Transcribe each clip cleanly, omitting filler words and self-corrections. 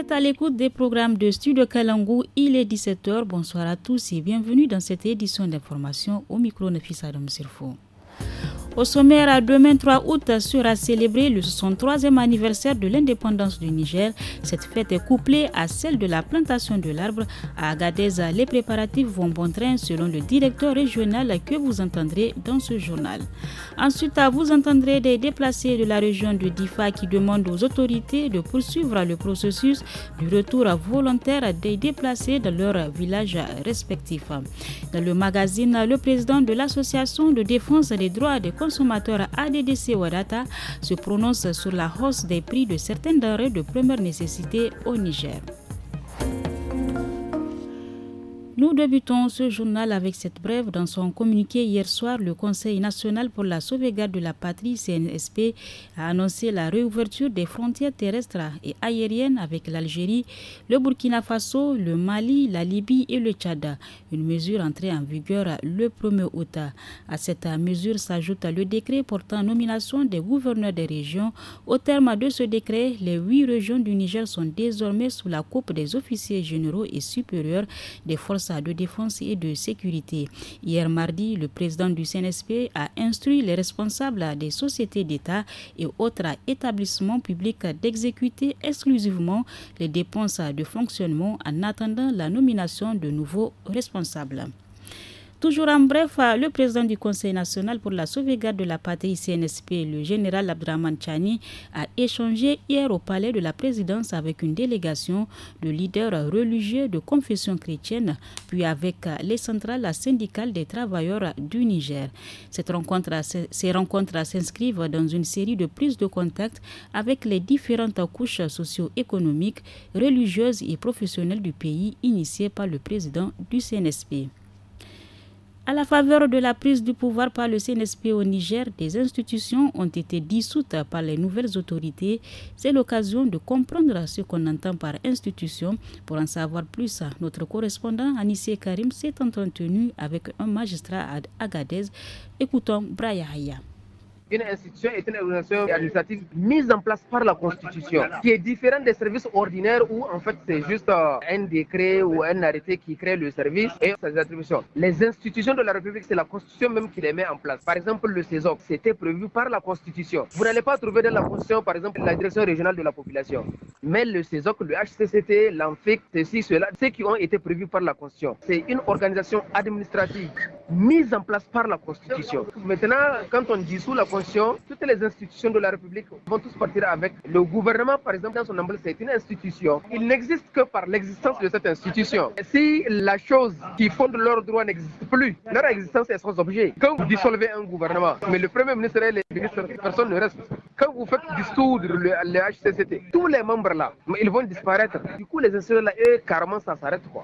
êtes à l'écoute des programmes de Studio Kalangu, il est 17h. Bonsoir à tous et bienvenue dans cette édition d'information au micro Nafisa Adam Sirfo. Au sommaire, demain 3 août sera célébré le 63e anniversaire de l'indépendance du Niger. Cette fête est couplée à celle de la plantation de l'arbre. À Agadez, les préparatifs vont bon train selon le directeur régional que vous entendrez dans ce journal. Ensuite, vous entendrez des déplacés de la région de Difa qui demandent aux autorités de poursuivre le processus du retour volontaire des déplacés dans leurs villages respectifs. Dans le magazine, le président de l'association de défense des droits des consommateurs ADDC Wadata se prononce sur la hausse des prix de certaines denrées de première nécessité au Niger. Nous débutons ce journal avec cette brève. Dans son communiqué hier soir, le Conseil national pour la sauvegarde de la patrie, CNSP, a annoncé la réouverture des frontières terrestres et aériennes avec l'Algérie, le Burkina Faso, le Mali, la Libye et le Tchad. Une mesure entrée en vigueur le 1er août. À cette mesure s'ajoute le décret portant nomination des gouverneurs des régions. Au terme de ce décret, les 8 régions du Niger sont désormais sous la coupe des officiers généraux et supérieurs des forces de défense et de sécurité. Hier mardi, le président du CNSP a instruit les responsables des sociétés d'État et autres établissements publics d'exécuter exclusivement les dépenses de fonctionnement en attendant la nomination de nouveaux responsables. Toujours en bref, le président du Conseil national pour la sauvegarde de la patrie CNSP, le général Abdrahmane Tchani, a échangé hier au palais de la présidence avec une délégation de leaders religieux de confession chrétienne, puis avec les centrales syndicales des travailleurs du Niger. Ces rencontres s'inscrivent dans une série de prises de contact avec les différentes couches socio-économiques, religieuses et professionnelles du pays, initiées par le président du CNSP. À la faveur de la prise du pouvoir par le CNSP au Niger, des institutions ont été dissoutes par les nouvelles autorités. C'est l'occasion de comprendre ce qu'on entend par institution. Pour en savoir plus, notre correspondant Anissé Karim s'est entretenu avec un magistrat à Agadez. Écoutons Braya Haya. Une institution est une organisation administrative mise en place par la Constitution, qui est différente des services ordinaires où en fait c'est juste un décret ou un arrêté qui crée le service et ses attributions. Les institutions de la République, c'est la Constitution même qui les met en place. Par exemple, le CESOC, c'était prévu par la Constitution. Vous n'allez pas trouver dans la Constitution, par exemple, la Direction régionale de la population. Mais le CESOC, le HCCT, l'ANFIC, ceci, cela, ceux qui ont été prévus par la Constitution. C'est une organisation administrative mise en place par la Constitution. Maintenant, quand on dissout la Constitution, toutes les institutions de la République vont tous partir avec. Le gouvernement, par exemple, dans son emblème, c'est une institution. Il n'existe que par l'existence de cette institution. Si la chose qui fonde leurs droits n'existe plus, leur existence est sans objet. Quand vous dissolvez un gouvernement, mais le Premier ministre et les ministres, personne ne reste. Quand vous faites dissoudre le HCCT, tous les membres là, ils vont disparaître. Du coup, les institutions là, carrément, ça s'arrête quoi.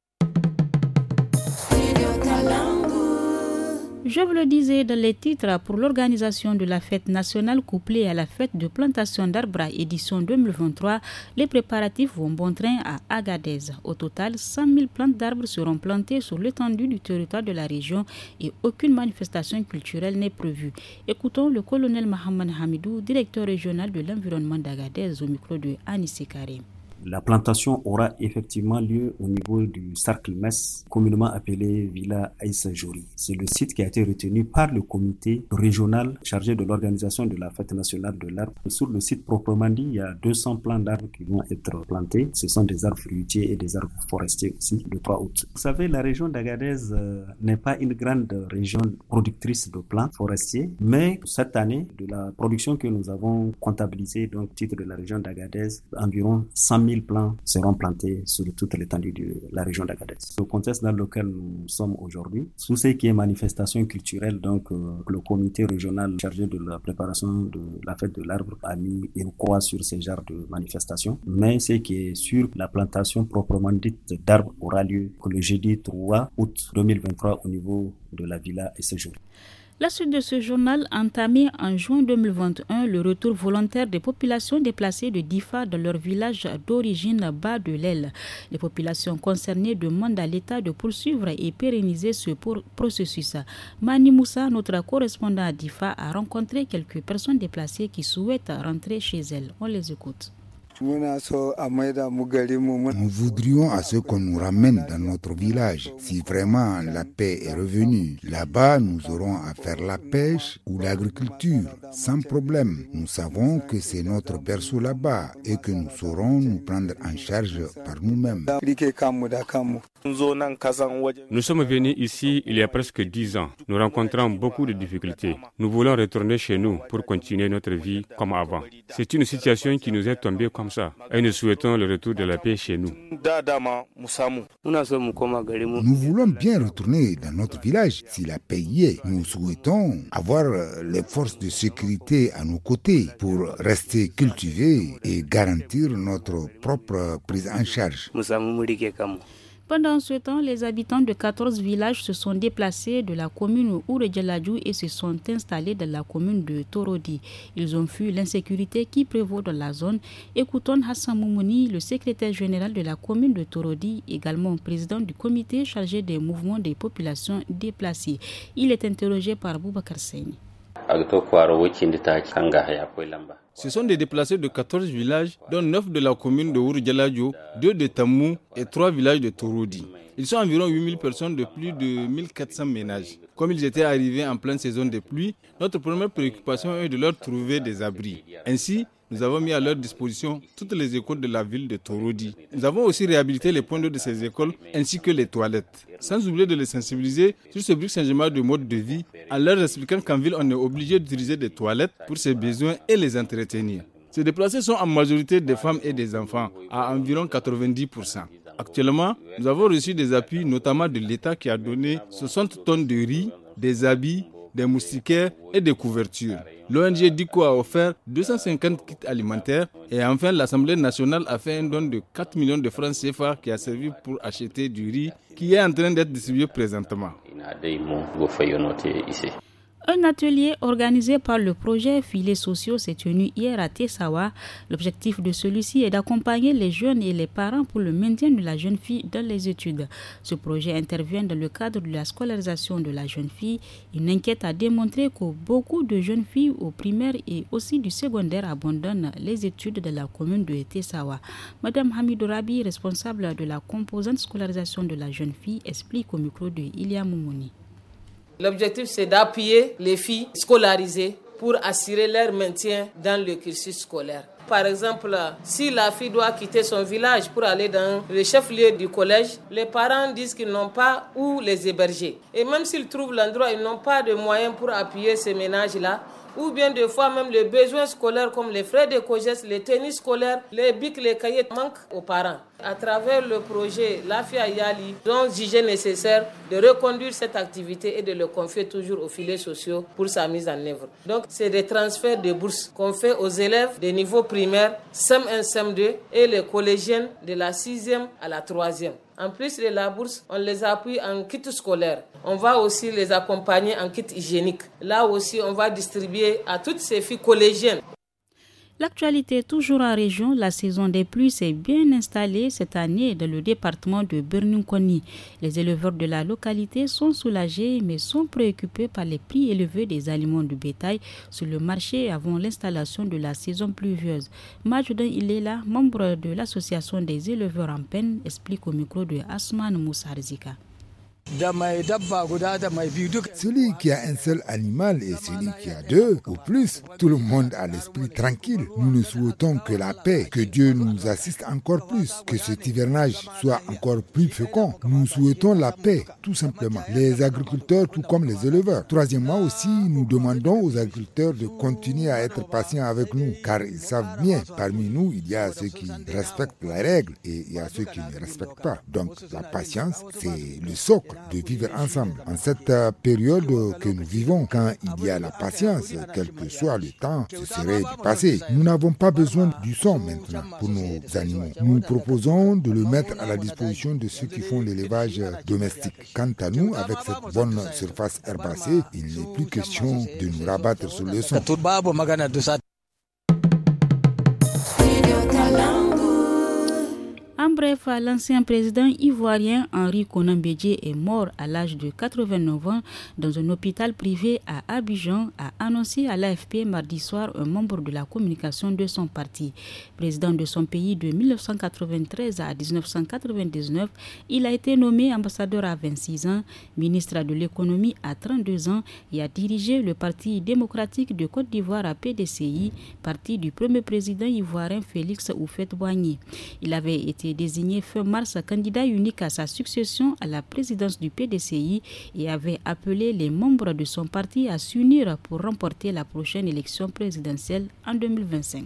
Je vous le disais dans les titres, pour l'organisation de la fête nationale couplée à la fête de plantation d'arbres édition 2023, les préparatifs vont bon train à Agadez. Au total, 100 000 plantes d'arbres seront plantées sur l'étendue du territoire de la région et aucune manifestation culturelle n'est prévue. Écoutons le colonel Mohamed Hamidou, directeur régional de l'environnement d'Agadez, au micro de Anissé Karim. La plantation aura effectivement lieu au niveau du cercle Metz, communément appelé Villa Aïssa Jory. C'est le site qui a été retenu par le comité régional chargé de l'organisation de la fête nationale de l'arbre. Sur le site proprement dit, il y a 200 plants d'arbres qui vont être plantés. Ce sont des arbres fruitiers et des arbres forestiers aussi, le 3 août. Vous savez, la région d'Agadez n'est pas une grande région productrice de plants forestiers, mais cette année, de la production que nous avons comptabilisée, donc titre de la région d'Agadez, environ 100 000 plants seront plantés sur toute l'étendue de la région d'Agadez. Le contexte dans lequel nous sommes aujourd'hui, sous ce qui est manifestation culturelle, donc le comité régional chargé de la préparation de la fête de l'arbre a mis une croix sur ces genres de manifestations. Mais ce qui est sûr, la plantation proprement dite d'arbres aura lieu le jeudi 3 août 2023 au niveau de la Villa et Séjour. La suite de ce journal, entamé en juin 2021, le retour volontaire des populations déplacées de Difa dans leur village d'origine bas de l'Aile. Les populations concernées demandent à l'État de poursuivre et pérenniser ce processus. Mani Moussa, notre correspondant à Difa, a rencontré quelques personnes déplacées qui souhaitent rentrer chez elles. On les écoute. Nous voudrions à ce qu'on nous ramène dans notre village. Si vraiment la paix est revenue, là-bas nous aurons à faire la pêche ou l'agriculture sans problème. Nous savons que c'est notre berceau là-bas et que nous saurons nous prendre en charge par nous-mêmes. Nous sommes venus ici il y a presque 10 ans. Nous rencontrons beaucoup de difficultés. Nous voulons retourner chez nous pour continuer notre vie comme avant. C'est une situation qui nous est tombée comme ça et nous souhaitons le retour de la paix chez nous. Nous voulons bien retourner dans notre village si la paix y est. Nous souhaitons avoir les forces de sécurité à nos côtés pour rester cultivés et garantir notre propre prise en charge. Pendant ce temps, les habitants de 14 villages se sont déplacés de la commune Ouredjaladjou et se sont installés dans la commune de Torodi. Ils ont fui l'insécurité qui prévaut dans la zone. Écoutons Hassan Moumouni, le secrétaire général de la commune de Torodi, également président du comité chargé des mouvements des populations déplacées. Il est interrogé par Boubacar Seyni. Ce sont des déplacés de 14 villages, dont 9 de la commune de Ouredjaladjou, 2 de Tamou et 3 villages de Torodi. Ils sont environ 8000 personnes de plus de 1400 ménages. Comme ils étaient arrivés en pleine saison de pluie, notre première préoccupation est de leur trouver des abris. Ainsi, nous avons mis à leur disposition toutes les écoles de la ville de Torodi. Nous avons aussi réhabilité les points d'eau de ces écoles ainsi que les toilettes. Sans oublier de les sensibiliser sur ce brusque changement de mode de vie en leur expliquant qu'en ville on est obligé d'utiliser des toilettes pour ses besoins et les entretenir. Ces déplacés sont en majorité des femmes et des enfants, à environ 90%. Actuellement, nous avons reçu des appuis notamment de l'État qui a donné 60 tonnes de riz, des habits, des moustiquaires et des couvertures. L'ONG DICO a offert 250 kits alimentaires et enfin l'Assemblée nationale a fait un don de 4 millions de francs CFA qui a servi pour acheter du riz qui est en train d'être distribué présentement. Un atelier organisé par le projet Filets sociaux s'est tenu hier à Tessawa. L'objectif de celui-ci est d'accompagner les jeunes et les parents pour le maintien de la jeune fille dans les études. Ce projet intervient dans le cadre de la scolarisation de la jeune fille. Une enquête a démontré que beaucoup de jeunes filles au primaire et aussi du secondaire abandonnent les études de la commune de Tessawa. Madame Hamidou Rabi, responsable de la composante scolarisation de la jeune fille, explique au micro de Ilia Moumouni. L'objectif, c'est d'appuyer les filles scolarisées pour assurer leur maintien dans le cursus scolaire. Par exemple, si la fille doit quitter son village pour aller dans le chef-lieu du collège, les parents disent qu'ils n'ont pas où les héberger. Et même s'ils trouvent l'endroit, ils n'ont pas de moyens pour appuyer ces ménages-là. Ou bien des fois même les besoins scolaires comme les frais de COGES, les tenues scolaires, les bics, les cahiers manquent aux parents. À travers le projet Lafia Yali, ils ont jugé nécessaire de reconduire cette activité et de le confier toujours aux filets sociaux pour sa mise en œuvre. Donc c'est des transferts de bourses qu'on fait aux élèves des niveaux primaires, CEM1, CEM2 et les collégiennes de la 6e à la 3e. En plus de la bourse, on les appuie en kit scolaire. On va aussi les accompagner en kit hygiénique. Là aussi, on va distribuer à toutes ces filles collégiennes. L'actualité toujours en région, la saison des pluies s'est bien installée cette année dans le département de Bernunkoni. Les éleveurs de la localité sont soulagés mais sont préoccupés par les prix élevés des aliments de bétail sur le marché avant l'installation de la saison pluvieuse. Majoudan Ilela, membre de l'association des éleveurs en peine, explique au micro de Asman Moussarzika. Celui qui a un seul animal et celui qui a deux ou plus, tout le monde a l'esprit tranquille. Nous ne souhaitons que la paix, que Dieu nous assiste encore plus, que cet hivernage soit encore plus fécond. Nous souhaitons la paix, tout simplement. Les agriculteurs, tout comme les éleveurs. Troisièmement aussi, nous demandons aux agriculteurs de continuer à être patients avec nous, car ils savent bien, parmi nous, il y a ceux qui respectent les règles et il y a ceux qui ne respectent pas. Donc la patience, c'est le socle de vivre ensemble. En cette période que nous vivons, quand il y a la patience, quel que soit le temps, ce serait du passé. Nous n'avons pas besoin du son maintenant pour nos animaux. Nous proposons de le mettre à la disposition de ceux qui font l'élevage domestique. Quant à nous, avec cette bonne surface herbacée, il n'est plus question de nous rabattre sur le son. En bref, l'ancien président ivoirien Henri Konan Bédié est mort à l'âge de 89 ans dans un hôpital privé à Abidjan, a annoncé à l'AFP mardi soir un membre de la communication de son parti. Président de son pays de 1993 à 1999, il a été nommé ambassadeur à 26 ans, ministre de l'économie à 32 ans et a dirigé le Parti démocratique de Côte d'Ivoire à PDCI, parti du premier président ivoirien Félix Houphouët-Boigny. Il avait été désigné fin mars candidat unique à sa succession à la présidence du PDCI et avait appelé les membres de son parti à s'unir pour remporter la prochaine élection présidentielle en 2025.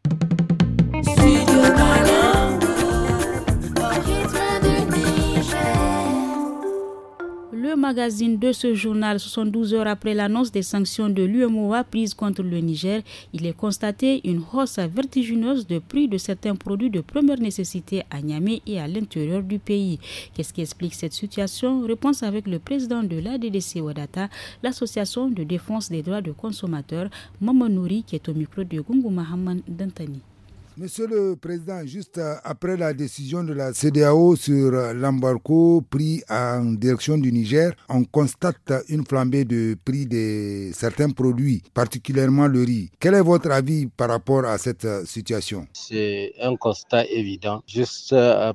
Le magazine de ce journal, 72 heures après l'annonce des sanctions de l'UEMOA prises contre le Niger, il est constaté une hausse vertigineuse de prix de certains produits de première nécessité à Niamey et à l'intérieur du pays. Qu'est-ce qui explique cette situation? Réponse avec le président de l'ADDC Wadata, l'association de défense des droits de consommateurs, Maman Nouri, qui est au micro de Gungu Mahaman Dantani. Monsieur le Président, juste après la décision de la CEDEAO sur l'embargo pris en direction du Niger, on constate une flambée de prix de certains produits, particulièrement le riz. Quel est votre avis par rapport à cette situation? C'est un constat évident. Juste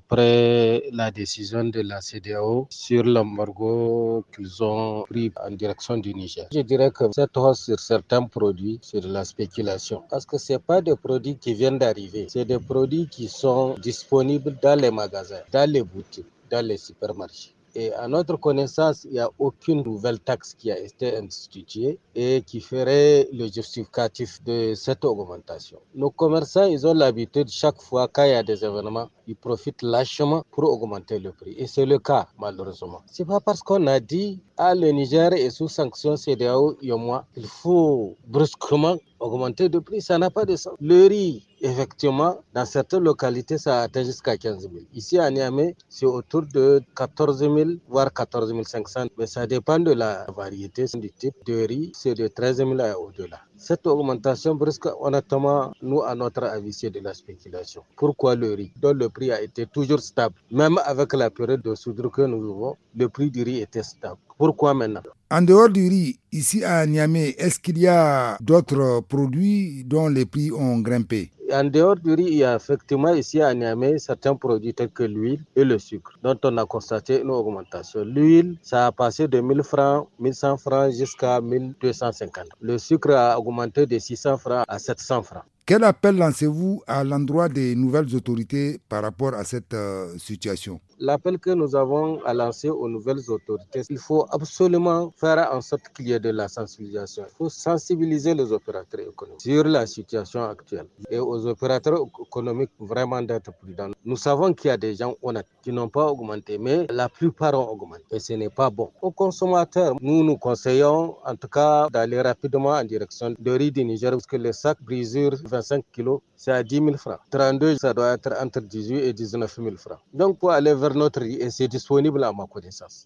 après la décision de la CEDEAO sur l'embargo qu'ils ont pris en direction du Niger, je dirais que cette hausse sur certains produits, c'est de la spéculation. Parce que ce n'est pas des produits qui viennent d'arriver. C'est des produits qui sont disponibles dans les magasins, dans les boutiques, dans les supermarchés. Et à notre connaissance, il n'y a aucune nouvelle taxe qui a été instituée et qui ferait le justificatif de cette augmentation. Nos commerçants, ils ont l'habitude, chaque fois qu'il y a des événements, ils profitent lâchement pour augmenter le prix. Et c'est le cas, malheureusement. C'est pas parce qu'on a dit, le Niger est sous sanction CEDEAO, il faut brusquement augmenter de prix. Ça n'a pas de sens. Le riz, effectivement, dans certaines localités, ça atteint jusqu'à 15 000. Ici, à Niamey, c'est autour de 14 000, voire 14 500. Mais ça dépend de la variété, du type de riz. C'est de 13 000 et au-delà. Cette augmentation brusque, honnêtement, nous, à notre avis, c'est de la spéculation. Pourquoi le riz, dont le prix a été toujours stable? Même avec la période de soudure que nous vivons, le prix du riz était stable. Pourquoi maintenant? En dehors du riz, ici à Niamey, est-ce qu'il y a d'autres produits dont les prix ont grimpé? En dehors du riz, il y a effectivement ici à Niamey certains produits tels que l'huile et le sucre, dont on a constaté une augmentation. L'huile, ça a passé de 1000 francs, 1100 francs jusqu'à 1250. Le sucre a augmenté de 600 francs à 700 francs. Quel appel lancez-vous à l'endroit des nouvelles autorités par rapport à cette situation? L'appel que nous avons à lancer aux nouvelles autorités, il faut absolument faire en sorte qu'il y ait de la sensibilisation. Il faut sensibiliser les opérateurs économiques sur la situation actuelle et aux opérateurs économiques vraiment d'être prudents. Nous savons qu'il y a des gens honnêtes qui n'ont pas augmenté, mais la plupart ont augmenté et ce n'est pas bon. Aux consommateurs, nous conseillons en tout cas d'aller rapidement en direction de riz du Niger parce que le sac brisure 25 kg, c'est à 10 000 francs. 32, ça doit être entre 18 et 19 000 francs. Donc pour aller vers notre riz, et c'est disponible à ma connaissance.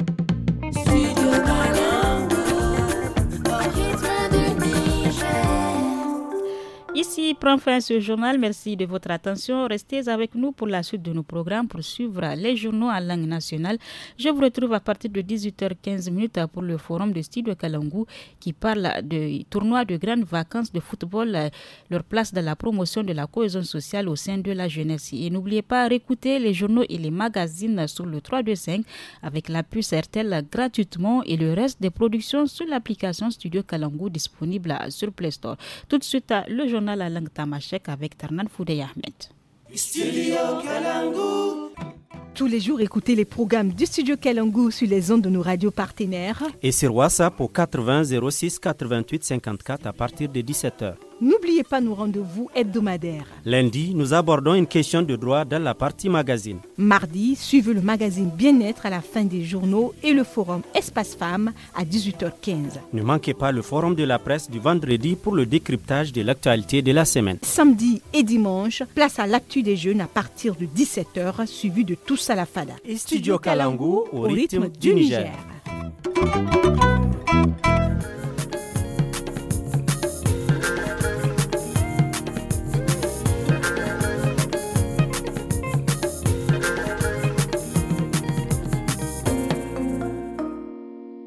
Ici prend fin ce journal. Merci de votre attention. Restez avec nous pour la suite de nos programmes pour suivre les journaux en langue nationale. Je vous retrouve à partir de 18h15 pour le forum de Studio Kalangu qui parle de tournois de grandes vacances de football, leur place dans la promotion de la cohésion sociale au sein de la jeunesse. Et n'oubliez pas d'écouter les journaux et les magazines sur le 325 avec la puce RTL gratuitement et le reste des productions sur l'application Studio Kalangu disponible sur Play Store. Tout de suite, le journal la langue tamashek avec Tarnan Foudey Ahmed. Studio Kalangu. Tous les jours, écoutez les programmes du Studio Kalangu sur les ondes de nos radios partenaires. Et sur WhatsApp au 80 06 88 54 à partir de 17h. N'oubliez pas nos rendez-vous hebdomadaires. Lundi, nous abordons une question de droit dans la partie magazine. Mardi, suivez le magazine Bien-être à la fin des journaux et le forum Espace Femmes à 18h15. Ne manquez pas le forum de la presse du vendredi pour le décryptage de l'actualité de la semaine. Samedi et dimanche, place à l'actu des jeunes à partir de 17h, suivi de Tous à la Fada. Et Studio Kalangu au rythme du Niger.